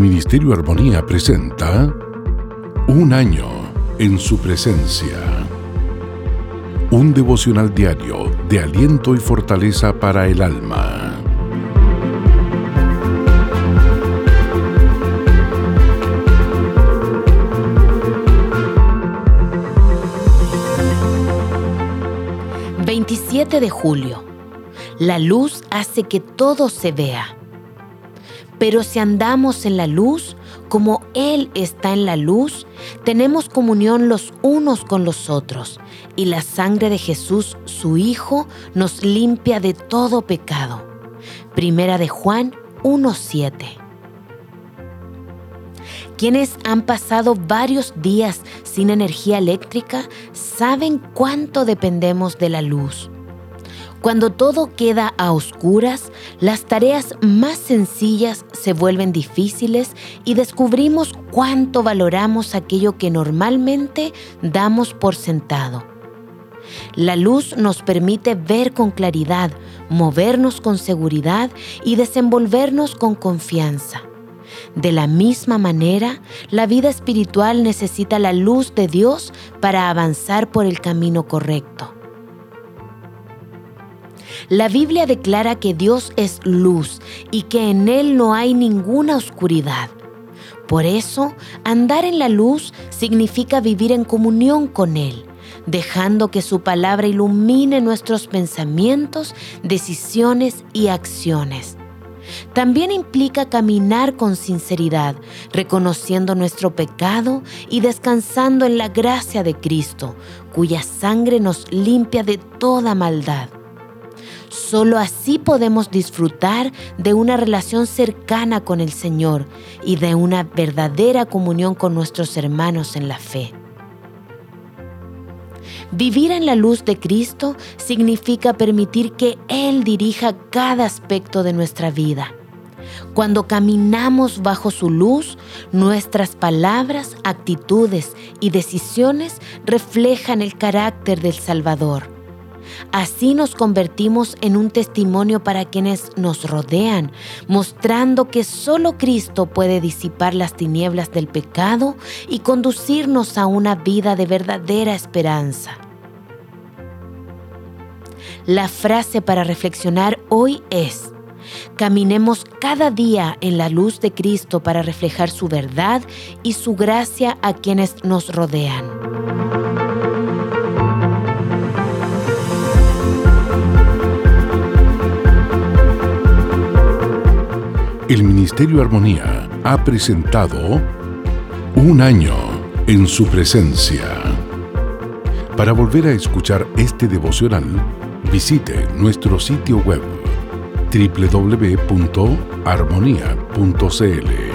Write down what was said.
Ministerio Armonía presenta Un año en su presencia. Un devocional diario de aliento y fortaleza para el alma. ...27 de julio... La luz hace que todo se vea. Pero si andamos en la luz, como Él está en la luz, tenemos comunión los unos con los otros, y la sangre de Jesús, su Hijo, nos limpia de todo pecado. Primera de Juan 1:7. Quienes han pasado varios días sin energía eléctrica saben cuánto dependemos de la luz. Cuando todo queda a oscuras, las tareas más sencillas se vuelven difíciles y descubrimos cuánto valoramos aquello que normalmente damos por sentado. La luz nos permite ver con claridad, movernos con seguridad y desenvolvernos con confianza. De la misma manera, la vida espiritual necesita la luz de Dios para avanzar por el camino correcto. La Biblia declara que Dios es luz y que en Él no hay ninguna oscuridad. Por eso, andar en la luz significa vivir en comunión con Él, dejando que su palabra ilumine nuestros pensamientos, decisiones y acciones. También implica caminar con sinceridad, reconociendo nuestro pecado y descansando en la gracia de Cristo, cuya sangre nos limpia de toda maldad. Solo así podemos disfrutar de una relación cercana con el Señor y de una verdadera comunión con nuestros hermanos en la fe. Vivir en la luz de Cristo significa permitir que Él dirija cada aspecto de nuestra vida. Cuando caminamos bajo su luz, nuestras palabras, actitudes y decisiones reflejan el carácter del Salvador. Así nos convertimos en un testimonio para quienes nos rodean, mostrando que solo Cristo puede disipar las tinieblas del pecado y conducirnos a una vida de verdadera esperanza. La frase para reflexionar hoy es: caminemos cada día en la luz de Cristo para reflejar su verdad y su gracia a quienes nos rodean. El Ministerio Armonía ha presentado Un año en su presencia. Para volver a escuchar este devocional, visite nuestro sitio web www.armonia.cl.